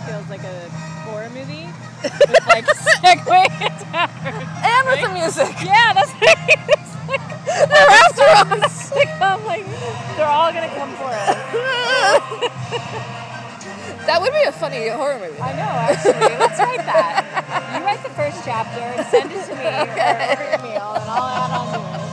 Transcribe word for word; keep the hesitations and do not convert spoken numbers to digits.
feels like a horror movie with like segue and with the music. Yeah, that's it's like they're after us. I'm like, they're all gonna come for us. That would be a funny horror movie. I know, actually. Let's write that. You write the first chapter, send it to me okay. or over your meal, and I'll add on to it.